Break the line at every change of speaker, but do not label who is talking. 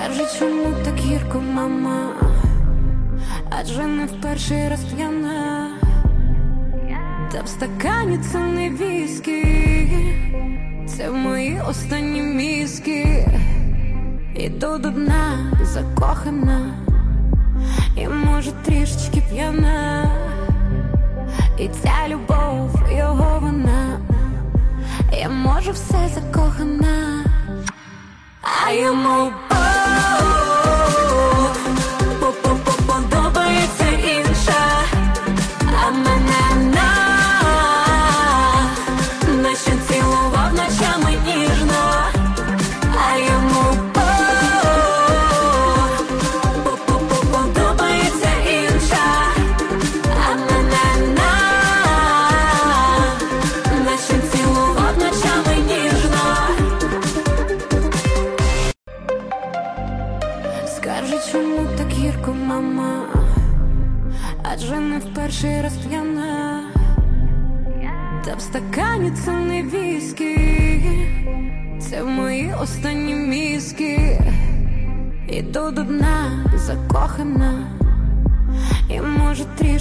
Скажи, чому так гірко, мама? Адже не в перший раз п'яна. Та в стакані це не віскі, це мої останні мізки. Іду до дна, закохана, і може трішечки п'яна. І ця любов, його вона, я може все закохана. А йому подобається інша, а мене наче цілував ночами ніжно. А йому подобається інша, а мене наче цілував ночами ніжно. Скажи, чому так гірко, мама? Адже не в перший раз п'яна. Та в стакані це не віскі, це мої останні мізки. Іду до дна, закохана, і може трішки